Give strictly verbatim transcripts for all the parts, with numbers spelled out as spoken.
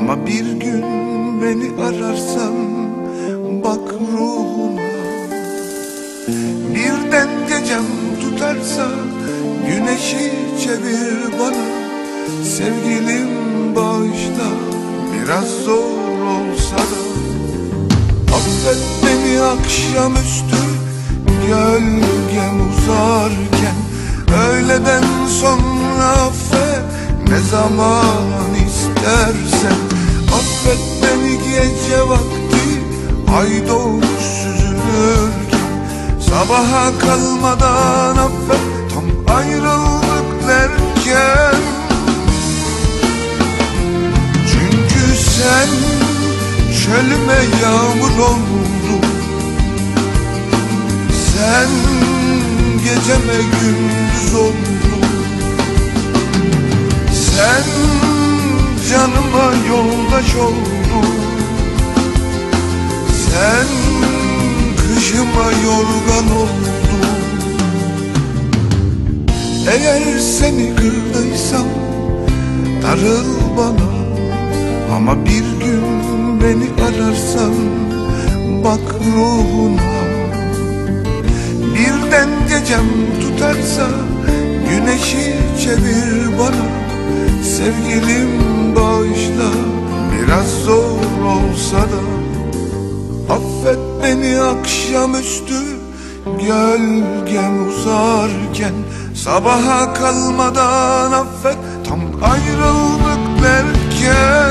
Ama bir gün beni ararsan bak ruhuma. Birden gecem tutarsa güneşi çevir bana. Sevgilim bağışla, biraz zor olsa da. Affet beni akşamüstü gölgem uzarken. Öğleden sonra affet ne zaman istersen. Affet beni gece vakti ay doğmuş süzülürken. Sabaha kalmadan affet tam ayrıldık derken. Çünkü sen çölüme yağmur oldun. Sen geceme gündüz oldun. Sen canıma yoldaş oldun. Sen kışıma yorgan oldun. Eğer seni kırdıysam darıl bana. Ama bir gün beni ararsan bak ruhuna. Birden gecem tutarsa güneşi çevir bana. Sevgilim bağışla, biraz zor olsa da. Affet beni akşamüstü gölgem uzarken. Sabaha kalmadan affet tam ayrıldık derken.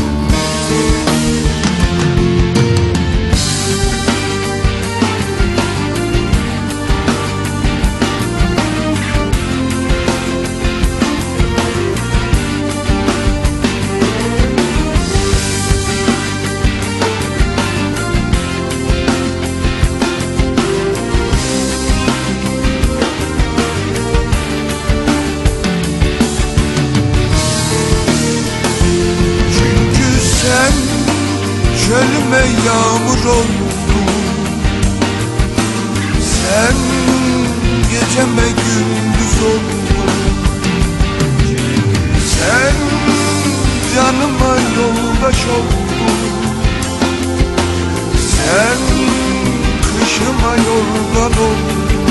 Çölüme yağmur oldun. Sen geceme gündüz oldun. Sen canıma yoldaş oldun. Sen kışıma yorgan oldun.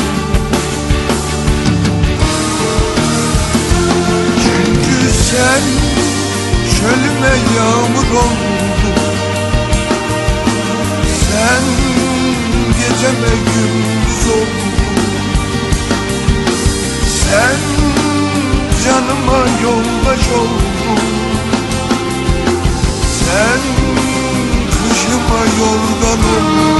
Çünkü sen çölüme yağmur oldun. Sen geceme gündüz oldun. Sen canıma yoldaş oldun. Sen kışıma yorgan oldun.